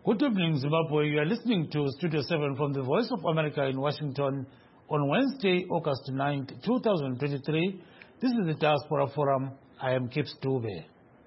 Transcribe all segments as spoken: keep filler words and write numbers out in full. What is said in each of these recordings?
Good evening, Zimbabwe. You are listening to Studio seven from the Voice of America in Washington on Wednesday, August ninth, two thousand twenty-three. This is the Diaspora Forum. I am Kip Stube.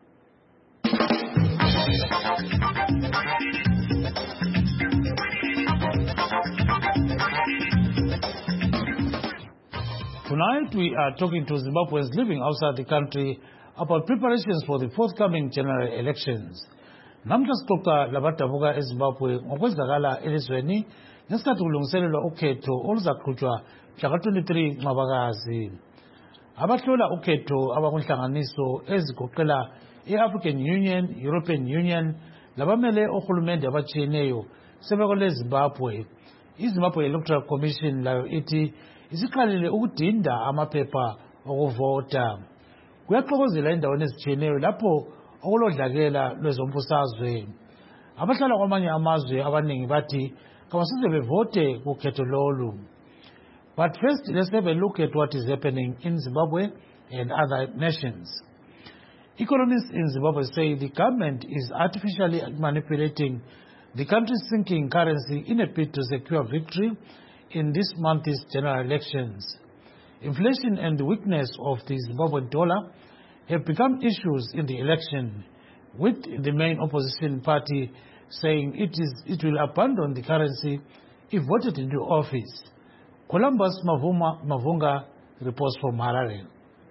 Tonight we are talking to Zimbabweans living outside the country about preparations for the forthcoming general elections. Namhla sixoxa labadabuka eZimbabwe ngokwenzakala elizweni ngesikhathi kulungiselelwa ukhetho oluzaqhutshwa mhla twenty-three Ncwabakazi. Abahlola ukhetho abakunhlanganiso ezigoqela i-African Union, European Union labamele ohulumende abatshiyeneyo sebekole Zimbabwe. iZimbabwe Electoral Commission layo ithi isiqalile ukudinda amaphepha okuvota. Kuyaxokozela endaweni ezitshiyeneyo lapho okulodlakela lwezombusazwe. Abahlala kwamanye amazwe abaningi bathi kabasize bevote kukhetho lolu. But first, let's have a look at what is happening in Zimbabwe and other nations. Economists in Zimbabwe say the government is artificially manipulating the country's sinking currency in a bid to secure victory in this month's general elections. Inflation and the weakness of the Zimbabwean dollar have become issues in the election, with the main opposition party saying it is it will abandon the currency if voted into office. Columbus Mavuma Mavunga reports from Harare.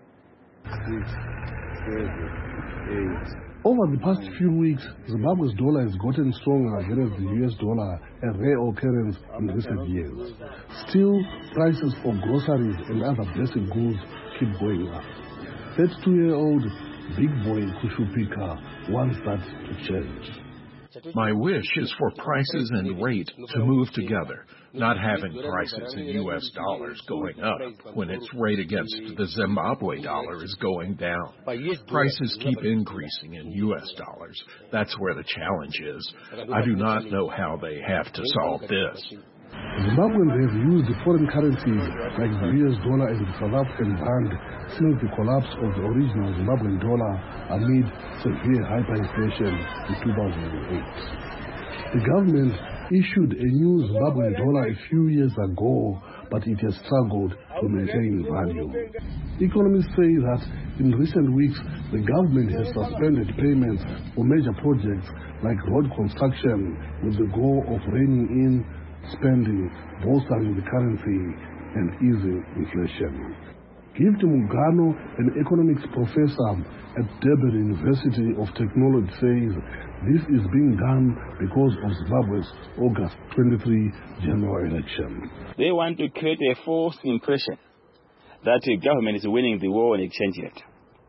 Over the past few weeks, Zimbabwe's dollar has gotten stronger against the U S dollar, a rare occurrence in recent years. Still, prices for groceries and other basic goods keep going up. thirty-two-year-old Big Boy Kushupika wants that to change. My wish is for prices and rate to move together, not having prices in U S dollars going up when its rate against the Zimbabwe dollar is going down. Prices keep increasing in U S dollars. That's where the challenge is. I do not know how they have to solve this. Zimbabweans have used foreign currencies like the U S dollar and the South African rand since the collapse of the original Zimbabwean dollar amid severe hyperinflation in two thousand eight. The government issued a new Zimbabwean dollar a few years ago, but it has struggled to maintain value. Economists say that in recent weeks, the government has suspended payments for major projects like road construction with the goal of reining in spending, bolstering the currency, and easing inflation. Gift Mugano, an economics professor at Durban University of Technology, says this is being done because of Zimbabwe's August twenty-third general election. They want to create a false impression that the government is winning the war on exchange rate.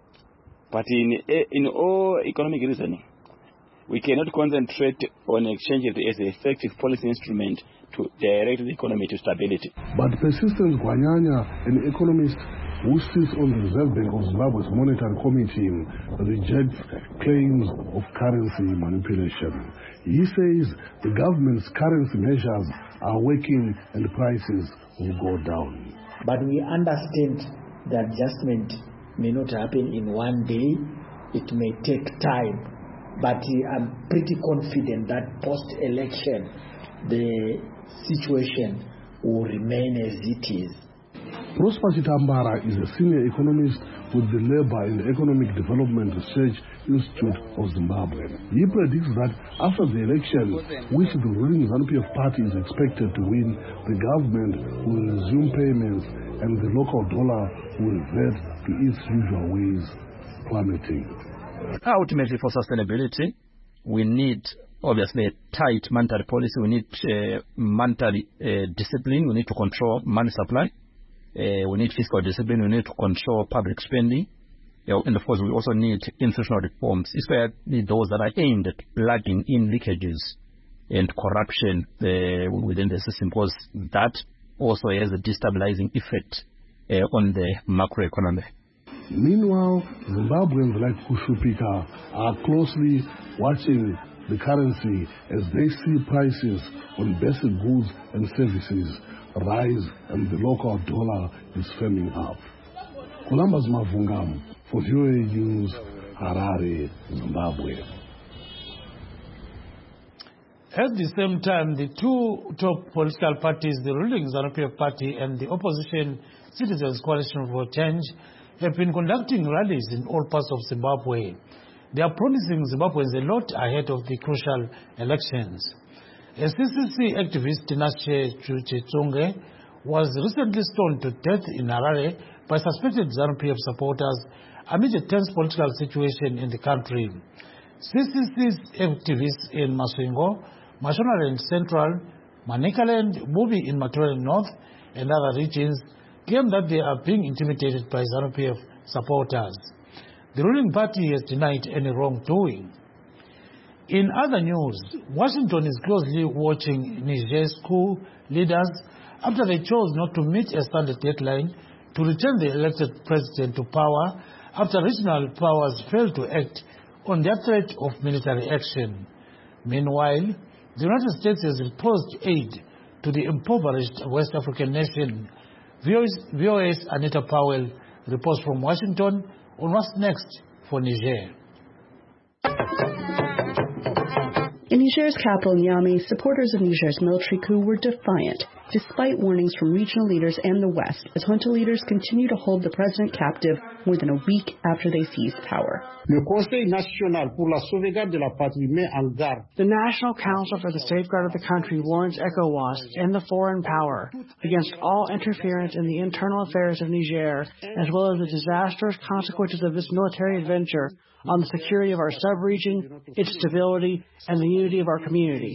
But in, in all economic reasoning, we cannot concentrate on exchange rate as an effective policy instrument to direct the economy to stability. But Persistence Gwanyanya, an economist who sits on the Reserve Bank of Zimbabwe's Monetary Committee, rejects claims of currency manipulation. He says the government's currency measures are working and prices will go down. But we understand the adjustment may not happen in one day. It may take time. But I'm pretty confident that post-election, the situation will remain as it is. Prosper Chitambara is a senior economist with the Labour and Economic Development Research Institute of Zimbabwe. He predicts that after the election, which the ruling ZANU-P F party is expected to win, the government will resume payments and the local dollar will revert to its usual ways, plummeting. Ultimately, for sustainability, we need, obviously, a tight monetary policy. We need uh, monetary uh, discipline. We need to control money supply. Uh, we need fiscal discipline. We need to control public spending. Uh, and, of course, we also need institutional reforms, especially those that are aimed at plugging in leakages and corruption uh, within the system, because that also has a destabilizing effect uh, on the macroeconomy. Meanwhile, Zimbabweans like Kushupika are closely watching the currency as they see prices on basic goods and services rise and the local dollar is firming up. Columbus Mavunga for V O A News, Harare, Zimbabwe. At the same time, the two top political parties, the ruling ZANU-P F party and the opposition Citizens Coalition for Change, have been conducting rallies in all parts of Zimbabwe. They are promising Zimbabweans a lot ahead of the crucial elections. A C C C activist, Tinashe Chitsonge, was recently stoned to death in Harare by suspected ZANU-P F supporters amid a tense political situation in the country. C C C's activists in Masvingo, Mashonaland Central, Manicaland, Bubi in Matorel North, and other regions claim that they are being intimidated by ZANU-P F supporters. The ruling party has denied any wrongdoing. In other news, Washington is closely watching Niger's coup leaders after they chose not to meet a standard deadline to return the elected president to power after regional powers failed to act on their threat of military action. Meanwhile, the United States has imposed aid to the impoverished West African nation. V O A's Anita Powell reports from Washington on what's next for Niger. In Niger's capital, Niamey, supporters of Niger's military coup were defiant, despite warnings from regional leaders and the West, as junta leaders continue to hold the president captive more than a week after they seized power. Le Conseil national pour la sauvegarde de la patrie met en garde. The National Council for the Safeguard of the Country warns ECOWAS and the foreign power against all interference in the internal affairs of Niger, as well as the disastrous consequences of this military adventure on the security of our sub-region, its stability, and the unity of our community.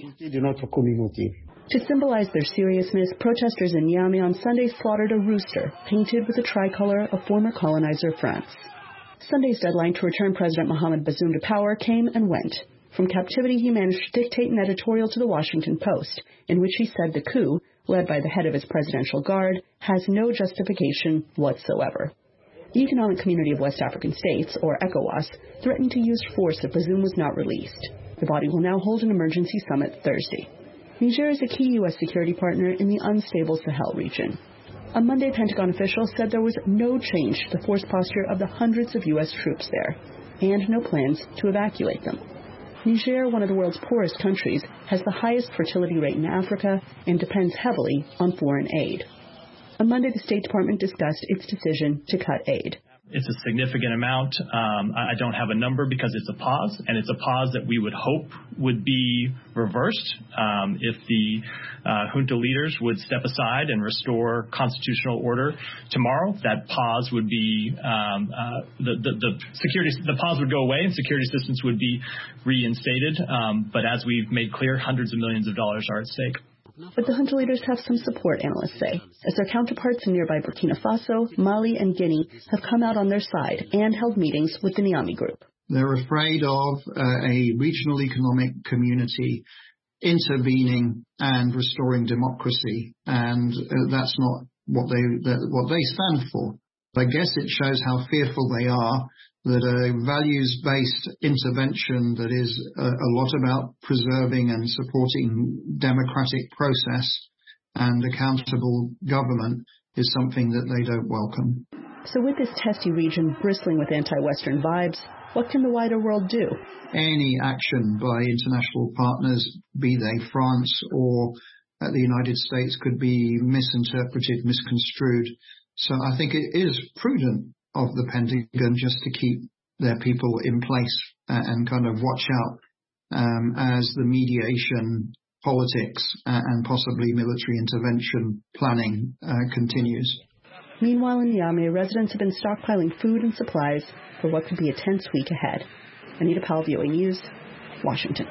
To symbolize their seriousness, protesters in Niamey on Sunday slaughtered a rooster painted with the tricolor of former colonizer France. Sunday's deadline to return President Mohamed Bazoum to power came and went. From captivity, he managed to dictate an editorial to the Washington Post, in which he said the coup, led by the head of his presidential guard, has no justification whatsoever. The Economic Community of West African States, or ECOWAS, threatened to use force if Bazoum was not released. The body will now hold an emergency summit Thursday. Niger is a key U S security partner in the unstable Sahel region. On Monday, Pentagon officials said there was no change to the force posture of the hundreds of U S troops there, and no plans to evacuate them. Niger, one of the world's poorest countries, has the highest fertility rate in Africa and depends heavily on foreign aid. On Monday, the State Department discussed its decision to cut aid. It's a significant amount. Um, I don't have a number because it's a pause, and it's a pause that we would hope would be reversed um, if the uh, junta leaders would step aside and restore constitutional order tomorrow. That pause would be um, uh, the, the, the security. The pause would go away, and security assistance would be reinstated. Um, but as we've made clear, hundreds of millions of dollars are at stake. But the junta leaders have some support, analysts say, as their counterparts in nearby Burkina Faso, Mali, and Guinea have come out on their side and held meetings with the Niamey group. They're afraid of uh, a regional economic community intervening and restoring democracy, and uh, that's not what they that, what they stand for. I guess it shows how fearful they are that a values-based intervention that is a, a lot about preserving and supporting democratic process and accountable government is something that they don't welcome. So with this testy region bristling with anti-Western vibes, what can the wider world do? Any action by international partners, be they France or uh, the United States, could be misinterpreted, misconstrued. So I think it is prudent of the Pentagon just to keep their people in place uh, and kind of watch out um, as the mediation, politics, uh, and possibly military intervention planning uh, continues. Meanwhile, in Niamey, residents have been stockpiling food and supplies for what could be a tense week ahead. Anita Powell, V O A News, Washington.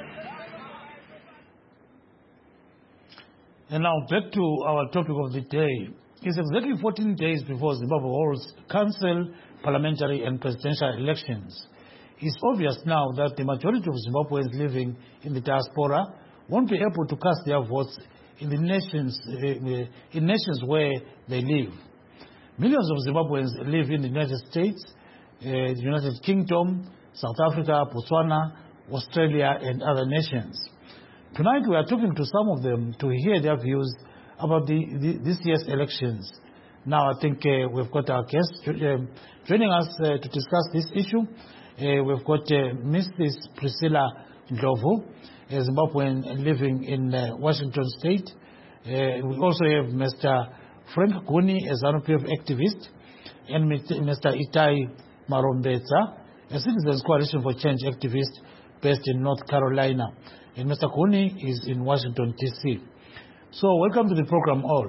And now back to our topic of the day. It's exactly fourteen days before Zimbabwe holds council, parliamentary and presidential elections. It's obvious now that the majority of Zimbabweans living in the diaspora won't be able to cast their votes in the nations, uh, in nations where they live. Millions of Zimbabweans live in the United States, uh, the United Kingdom, South Africa, Botswana, Australia, and other nations. Tonight we are talking to some of them to hear their views about the, the, this year's elections. Now I think uh, we've got our guest uh, joining us uh, to discuss this issue. Uh, we've got uh, Missus Priscilla Ndlovu. a Zimbabwean living in uh, Washington State. Uh, we also have Mister Frank Guni, a ZANU-P F activist, and Mister Itai Marombetsa, a Citizens Coalition for Change activist based in North Carolina. And Mister Guni is in Washington, D C So welcome to the program all.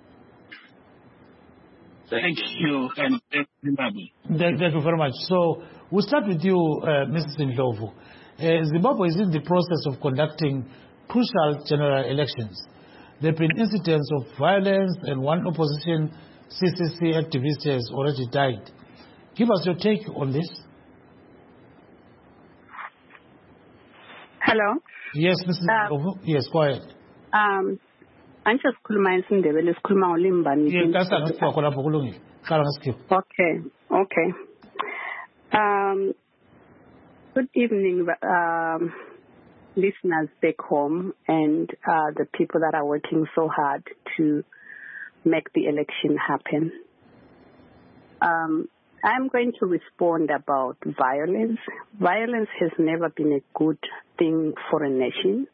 Thank you, and thank you, thank, thank you very much. So we'll start with you, uh, Missus Ndlovu. Uh, Zimbabwe is in the process of conducting crucial general elections. There have been incidents of violence, and one opposition C C C activist has already died. Give us your take on this. Hello. Yes, Missus Uh, Ndlovu. Yes, go ahead. Um, Anche sikhuluma isindebele sikhuluma ngolimbani. Okay. Okay. Um, good evening, um, listeners back home and uh, the people that are working so hard to make the election happen. Um, I'm going to respond about violence. Violence has never been a good thing for a nation.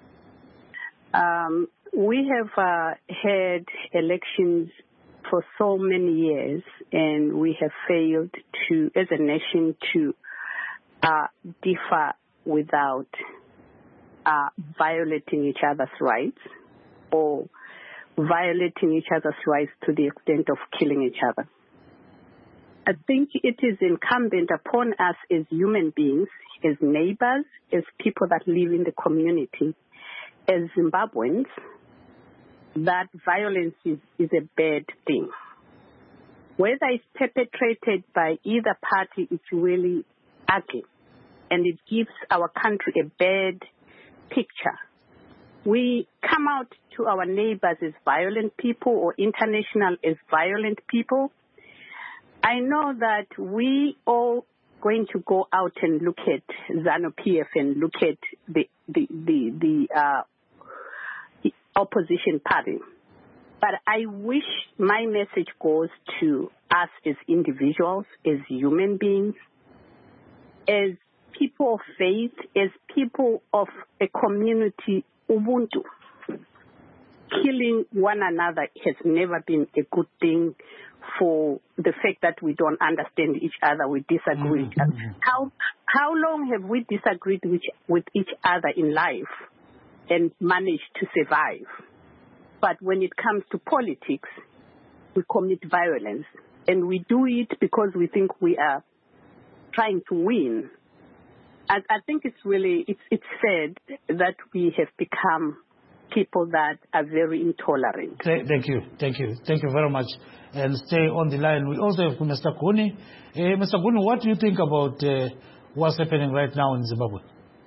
Um, we have uh, had elections for so many years, and we have failed to, as a nation, to uh, differ without uh, violating each other's rights or violating each other's rights to the extent of killing each other. I think it is incumbent upon us as human beings, as neighbors, as people that live in the community, as Zimbabweans, that violence is, is a bad thing. Whether it's perpetrated by either party, it's really ugly, and it gives our country a bad picture. We come out to our neighbors as violent people or international as violent people. I know that we all going to go out and look at ZANU-P F and look at the the the, the uh, opposition party. But I wish my message goes to us as individuals, as human beings, as people of faith, as people of a community, Ubuntu. Killing one another has never been a good thing for the fact that we don't understand each other, we disagree. Mm-hmm. How how long have we disagreed with, with each other in life and managed to survive? But when it comes to politics, we commit violence, and we do it because we think we are trying to win. I, I think it's really, it's, it's sad that we have become people that are very intolerant. Thank you, thank you, thank you very much. And stay on the line. We also have Mister Guni. Uh, Mister Guni, what do you think about uh, what's happening right now in Zimbabwe?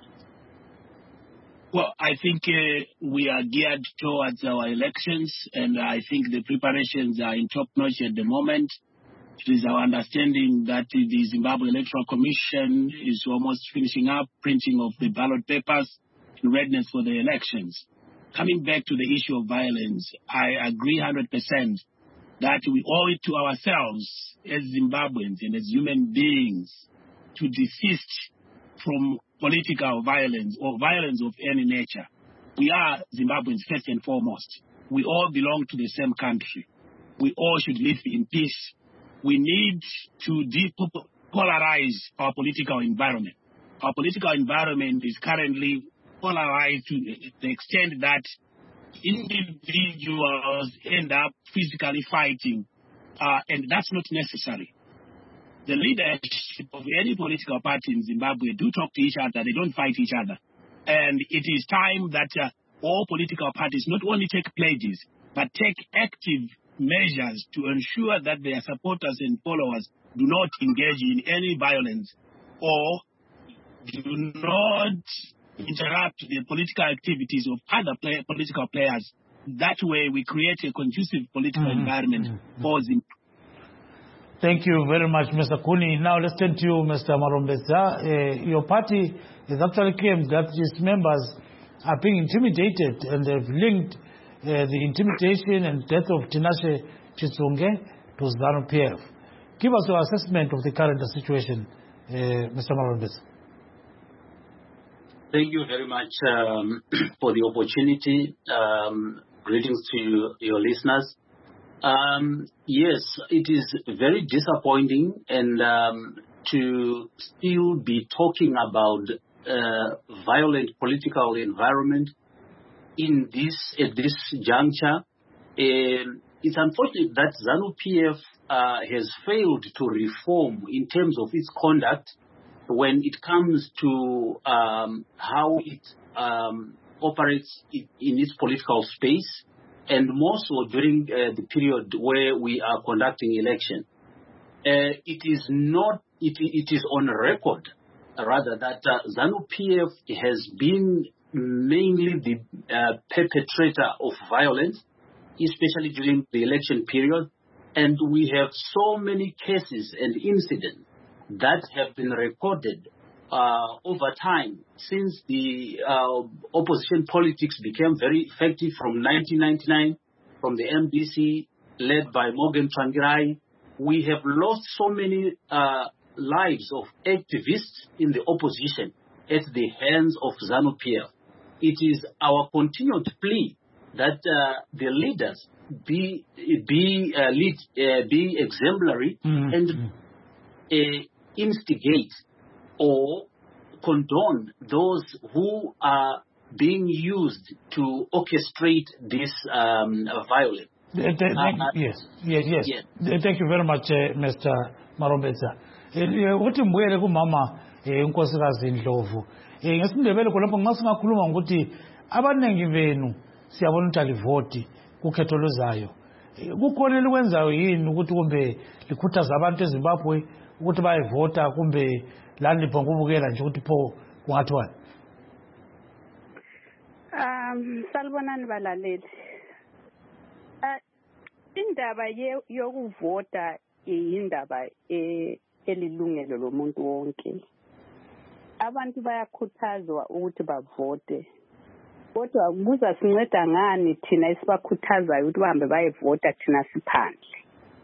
Well, I think uh, we are geared towards our elections, and I think the preparations are in top notch at the moment. It is our understanding that the Zimbabwe Electoral Commission is almost finishing up printing of the ballot papers in readiness for the elections. Coming back to the issue of violence, I agree one hundred percent that we owe it to ourselves as Zimbabweans and as human beings to desist from political violence or violence of any nature. We are Zimbabweans first and foremost. We all belong to the same country. We all should live in peace. We need to depolarize our political environment. Our political environment is currently polarized to the extent that individuals end up physically fighting, uh, and that's not necessary. The leadership of any political party in Zimbabwe do talk to each other. They don't fight each other. And it is time that uh, all political parties not only take pledges, but take active measures to ensure that their supporters and followers do not engage in any violence or do not interrupt the political activities of other play, political players. That way we create a conducive political mm-hmm. environment mm-hmm. for Zimbabwe. Thank you very much, Mister Guni. Now let's turn to you, Mister Marombetsa. Uh, your party has actually claimed that its members are being intimidated, and they've linked uh, the intimidation and death of Tinashe Chitsonge to ZANU-P F. Give us your assessment of the current situation, uh, Mister Marombetsa. Thank you very much um, for the opportunity. Um, greetings to your listeners. Um, yes, it is very disappointing and um, to still be talking about uh, violent political environment in this at this juncture. Uh, it's unfortunate that ZANU-P F uh, has failed to reform in terms of its conduct when it comes to um, how it um, operates in, in its political space, and more so during uh, the period where we are conducting election. Uh, it is not, it, it is on record, uh, rather, that uh, ZANU-P F has been mainly the uh, perpetrator of violence, especially during the election period. And we have so many cases and incidents that have been recorded uh, over time since the uh, opposition politics became very effective from nineteen ninety-nine, from the M D C led by Morgan Tsvangirai. We have lost so many uh, lives of activists in the opposition at the hands of ZANU-P F. It is our continued plea that uh, the leaders be be uh, lead, uh, be exemplary mm-hmm. and uh, instigate or condone those who are being used to orchestrate this um, violence. Uh, th- th- uh, yes, yes, yes. yes. Thank you very much, uh, Mister Marombeza. Uthi mbuyele kumama unkosikazi Ndlovu. Ngesindebele khonapho ngasingakhuluma ngokuthi abanengi benu siyabona ukuthi alivoti kukhetho luzayo. Kukhona likwenzayo yini ukuthi kumbe likhuthaza abantu eZimbabwe ukuthi bayevota kumbe lani liphonga ukubukela nje ukuthi pho kungathiwani? Um salibonani balaleli. Uh, indaba yokuvota indaba elilungelo lomuntu wonke. Abantu bayakhuthazwa ukuthi bavote. Kodwa kuza sinceda ngani thina esibakhuthazayo ukuthi bahambe bayevota thina siphandle?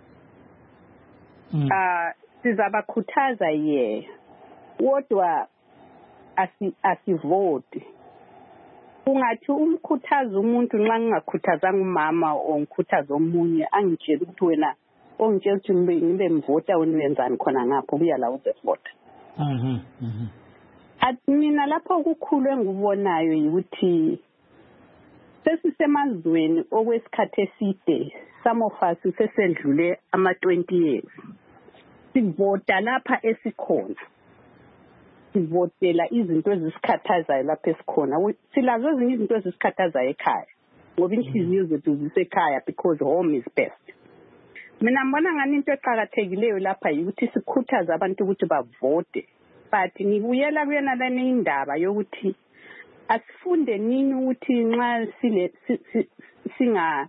Mm. Uh, sizabakhuthaza ye. Kodwa asi asivoti. Ungathi umkhuthaza umuntu nxa ngingakhuthazanga umama ongikhuthaza omunye angitshela ukuthi wena ongitshela ukuthi ngibe mvota wena wenzani khona ngapho kuya la uzevota. Mhm. Mhm. Athi mina lapho kukhulu engubonayo ukuthi sesisemazweni okwesikhathi eside, some of us sesendlule ama twenty years. Sivota lapha esikhona. Sivotela izinto ezisikhathazayo lapha esikhona. Silazo ezinye izinto ezisikhathazayo ekhaya. Ngoba inhliziyo zethu zisekhaya because home is best. Mina ngibona ngani into eqhakathekileyo lapha ukuthi sikhuthaza abantu ukuthi bavote. But ngibuyela kuyena lana indaba yokuthi asifunde nini ukuthi nxa sile singa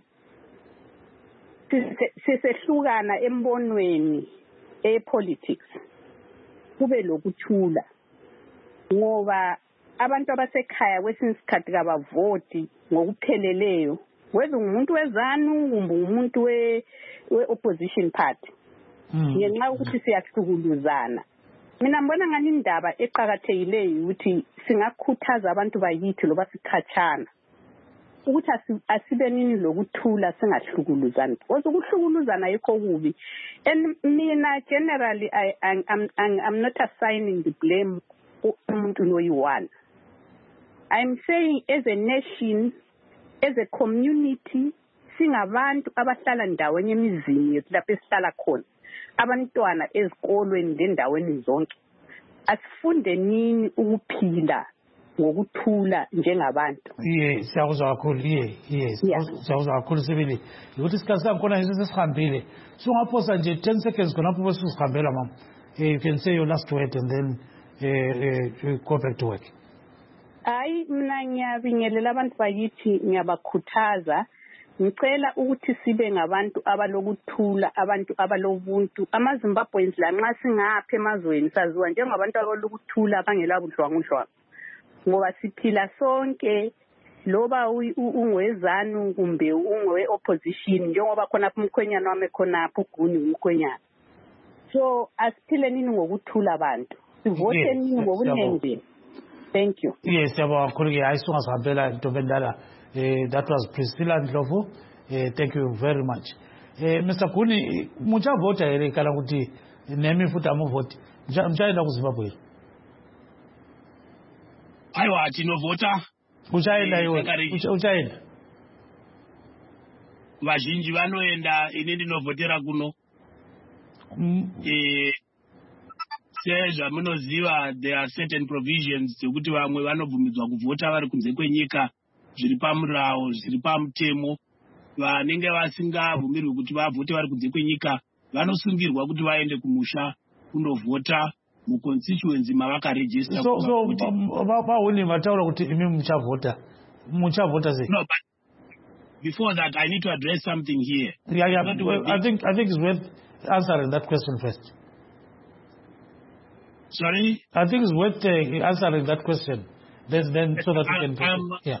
sisehlukana embonweni epolitics kube lokuthula ngoba abantu abasekhaya kwesinye isikhathi kabavoti ngokupheleleyo whether umuntu wezanu kumbe umuntu we opposition party ngenxa ukuthi siyahlukuluzana. Mina ngibona ngani indaba eqhakathekileyo ukuthi singakhuthaza abantu bayithi loba sikhatshana ukuthi asibe nini lokuthula singahlukuluzani because ukuhlukuluzana yikho kubi. And mina generally I I'm, I'm I'm not assigning the blame umuntu noyiwani. I'm saying as a nation, as a community, singabantu abahlala ndaweni emizini yethu lapho esihlala khona. Abantwana ezikolweni lendaweni zonke asifunde nini ukuphila ngokuthula njengabantu. Yes, siyakuzwa kakhulu. Yes, siyakuzwa kakhulu sibili. Ukuthi isikhathi sangikhona nje sesihambile. So ngaphosa nje ten seconds khonapho bese usihambela mama. You can say your last word and then uh, uh, go back to work. Hayi mina ngiyabingelela abantu bakithi ngiyabakhuthaza. Ngicela ukuthi sibe ngabantu abalokuthula, abantu abalobuntu. AmaZimbabweans la nxa singapha emazweni saziwa njengabantu abalokuthula abangela budlwangudlwangu. Ngoba siphila sonke loba ungwezanu kumbe ungwe opposition njengoba khona umkhwenyana wami khona uguni umkhwenyana. So asiphile nini ngokuthula abantu. Sivote nini ngobunengi. Thank you. Yes, about Kurigi Aisunga Sabela Tobendala. That was Priscilla Ndlovu. Uh, thank you very much. Uh, Mister Kuni, mucha vota ere kala kuti nemi futa mu vote. Mchaenda ku Zimbabwe. Aiwa tinovota. Uchaenda iwe. Uchaenda. Vazhinji vanoenda ine ndinovhotera kuno. Eh sezvamunoziva there are certain provisions dzekuti vamwe vanobvumidzwa kuvhota vari kunze kwenyika zviri pamurawo zviri pamutemo. Vanenge vasingabvumirwi kuti vavhote vari kunze kwenyika vanosungirwa kuti vaende kumusha kundovhota muconstituency mavakaregister. So so vauni vataura kuti imi muchavhota. Muchavhota sei? No, but before that I need to address something here. Yeah, yeah. Well, I think I think it's worth answering that question first. Sorry? I think it's worth uh, answering that question. Then, then so that we can... Um, yeah.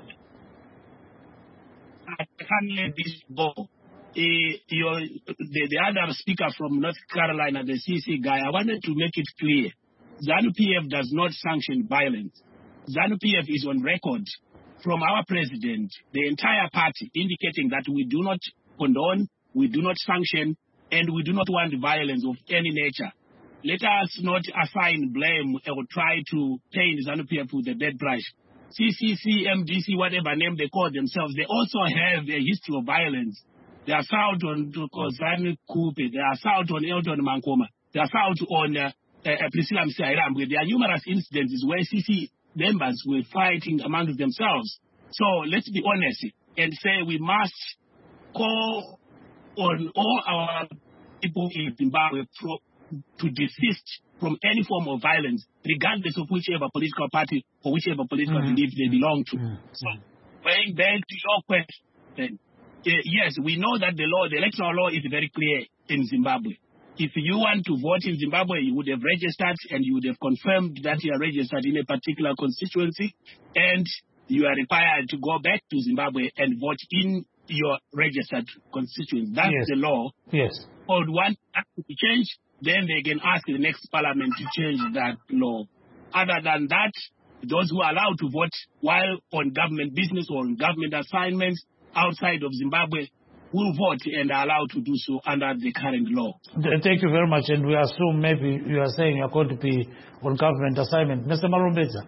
I can't let this go. Uh, your, the, the other speaker from North Carolina, the C C guy, I wanted to make it clear. ZANU-P F does not sanction violence. ZANU-P F is on record from our president, the entire party, indicating that we do not condone, we do not sanction, and we do not want violence of any nature. Let us not assign blame or try to paint ZANU-P F with a bad brush. C C C, M D C, whatever name they call themselves, they also have a history of violence. The assault on Kozani Kupe, the assault on Elton Mankoma, the assault on uh, uh, Priscilla Msiairambwe. There are numerous incidents where C C members were fighting amongst themselves. So let's be honest and say we must call on all our people in Zimbabwe pro to desist from any form of violence, regardless of whichever political party or whichever political mm-hmm. belief they belong to. Mm-hmm. So, going back to your question, uh, yes, we know that the law, the electoral law is very clear in Zimbabwe. If you want to vote in Zimbabwe, you would have registered and you would have confirmed that you are registered in a particular constituency, and you are required to go back to Zimbabwe and vote in your registered constituency. That's yes. the law. Yes. Or one has to be changed, then they can ask the next parliament to change that law. Other than that, those who are allowed to vote while on government business or on government assignments outside of Zimbabwe will vote and are allowed to do so under the current law. Thank you very much. And we assume maybe you are saying you are going to be on government assignment. Mister Marumbeza,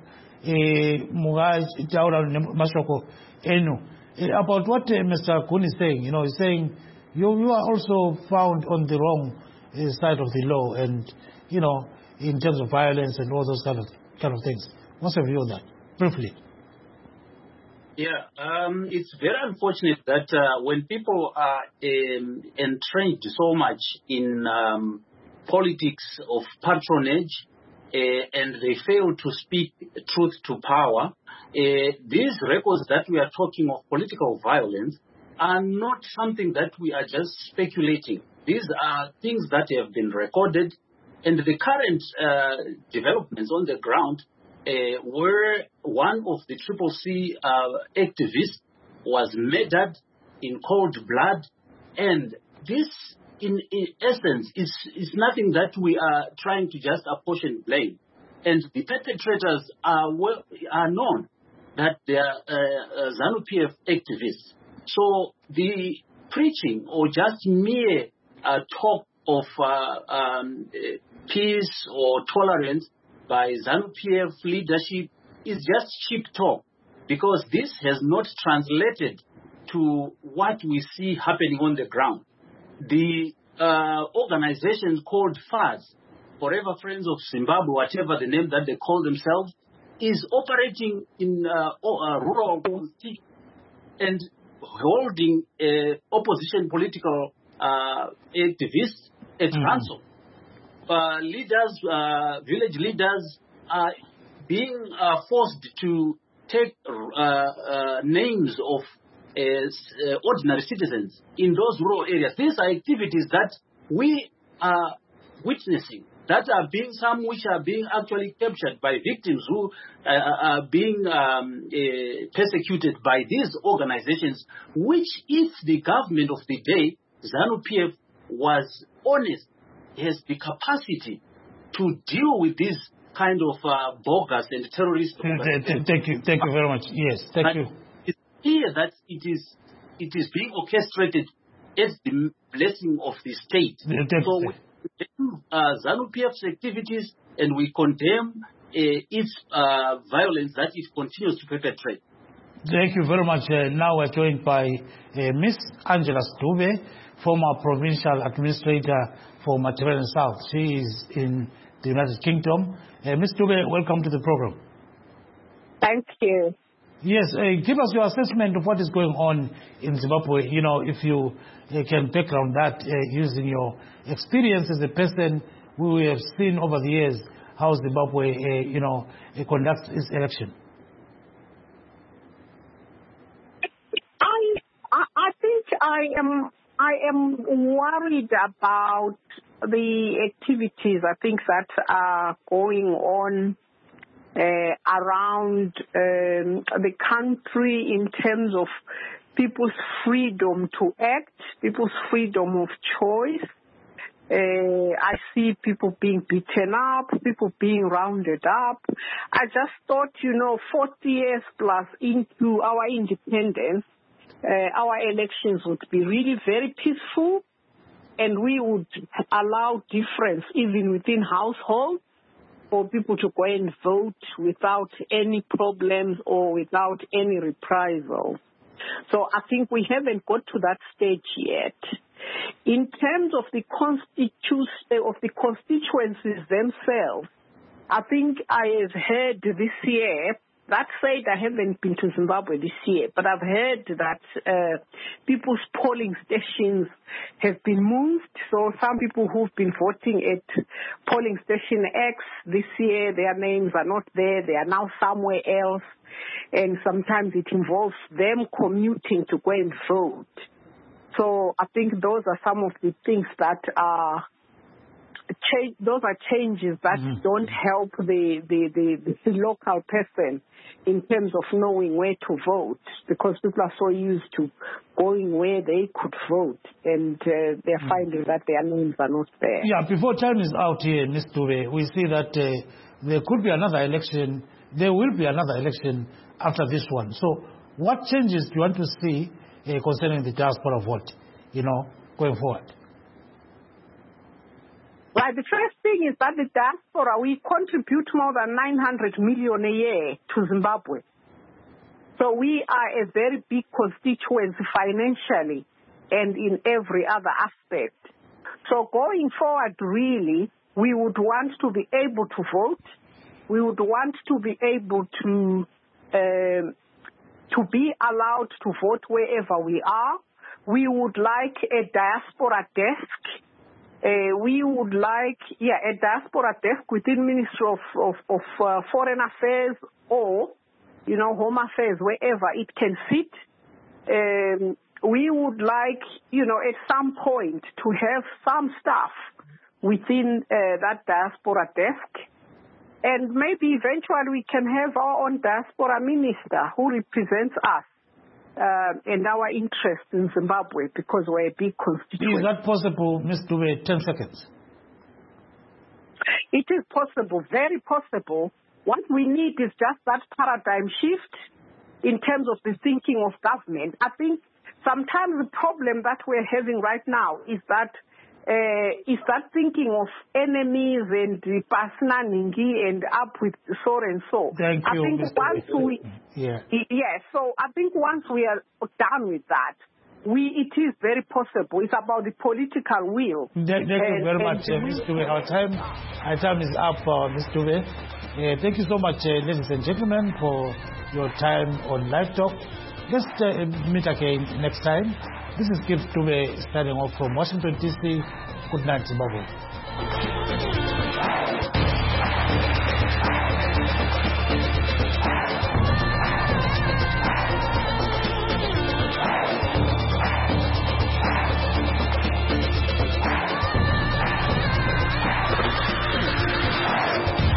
about what Mister Kuni is saying, you know, he's saying you, you are also found on the wrong side of the law, and you know, in terms of violence and all those kind of kind of things. What's your view on that, briefly? Yeah, um, it's very unfortunate that uh, when people are um, entrenched so much in um, politics of patronage uh, and they fail to speak truth to power, uh, these records that we are talking of political violence are not something that we are just speculating. These are things that have been recorded, and the current uh, developments on the ground Uh, where one of the Triple C uh, activists was murdered in cold blood. And this, in, in essence, is, is nothing that we are trying to just apportion blame. And the perpetrators are, well, are known that they are uh, uh, ZANU-P F activists. So the preaching or just mere uh, talk of uh, um, peace or tolerance by ZANU-P F leadership is just cheap talk, because this has not translated to what we see happening on the ground. The uh, organization called F A Z, Forever Friends of Zimbabwe, whatever the name that they call themselves, is operating in uh, uh, rural and holding uh, opposition political uh, activists at mm-hmm. ransom. Uh, leaders, uh, village leaders are being uh, forced to take uh, uh, names of uh, uh, ordinary citizens in those rural areas. These are activities that we are witnessing, that are being, some which are being actually captured by victims who uh, are being um, uh, persecuted by these organizations, which if the government of the day, ZANU-P F, was honest, has the capacity to deal with these kind of uh, bogus and terrorist. Thank you, thank you very much. Yes, thank but you. It's clear that it is it is being orchestrated as the blessing of the state. Thank so we condemn uh, ZANU-P F's activities and we condemn uh, its uh, violence that it continues to perpetrate. Thank you very much. Uh, now we're joined by uh, Miss Angela Stube, former provincial administrator for Matabele South. She is in the United Kingdom. Uh, Miss Stube, welcome to the program. Thank you. Yes, uh, give us your assessment of what is going on in Zimbabwe. You know, if you uh, can background that uh, using your experience as a person who we have seen over the years how Zimbabwe, uh, you know, uh, conducts its election. I, I, I think I am, I am worried about the activities I think that are going on Uh, around um, the country in terms of people's freedom to act, people's freedom of choice. Uh, I see people being beaten up, people being rounded up. I just thought, you know, forty years plus into our independence, uh, our elections would be really very peaceful, and we would allow difference even within households, for people to go and vote without any problems or without any reprisals. So I think we haven't got to that stage yet. In terms of the constitu- of the constituencies themselves, I think I have heard this year, that said I haven't been to Zimbabwe this year, but I've heard that uh, people's polling stations have been moved. So some people who've been voting at polling station X this year, their names are not there. They are now somewhere else. And sometimes it involves them commuting to go and vote. So I think those are some of the things that are Change, those are changes that mm-hmm. don't help the, the, the, the local person in terms of knowing where to vote, because people are so used to going where they could vote, and uh, they're mm-hmm. finding that their names are not there. Yeah, before time is out here, Miz Dube, we see that uh, there could be another election, there will be another election after this one. So what changes do you want to see uh, concerning the diaspora vote, you know, going forward? Well, the first thing is that the diaspora, we contribute more than nine hundred million a year to Zimbabwe. So we are a very big constituency financially and in every other aspect. So going forward, really, we would want to be able to vote. We would want to be able to um, to be allowed to vote wherever we are. We would like a diaspora desk. Uh, we would like, yeah, a diaspora desk within Ministry of, of, of uh, Foreign Affairs or, you know, Home Affairs, wherever it can sit. Um, we would like, you know, at some point to have some staff within uh, that diaspora desk. And maybe eventually we can have our own diaspora minister who represents us. Uh, and our interest in Zimbabwe, because we're a big constituency. Is that possible, Miz Dube? Ten seconds. It is possible, very possible. What we need is just that paradigm shift in terms of the thinking of government. I think sometimes the problem that we're having right now is that uh, is that thinking of enemies and Pasnaningi and up with so and so. Thank I you, think Mister once we, yeah. yeah, so I think once we are done with that, we it is very possible. It's about the political will. Thank, thank and, you very much, uh, Miz Dube. Our time, our time is up, uh, Miz Dube. Uh, thank you so much, uh, ladies and gentlemen, for your time on Live Talk. Let's uh, meet again next time. This is Gift Dube signing off from Washington, D C. Good night, Zimbabwe.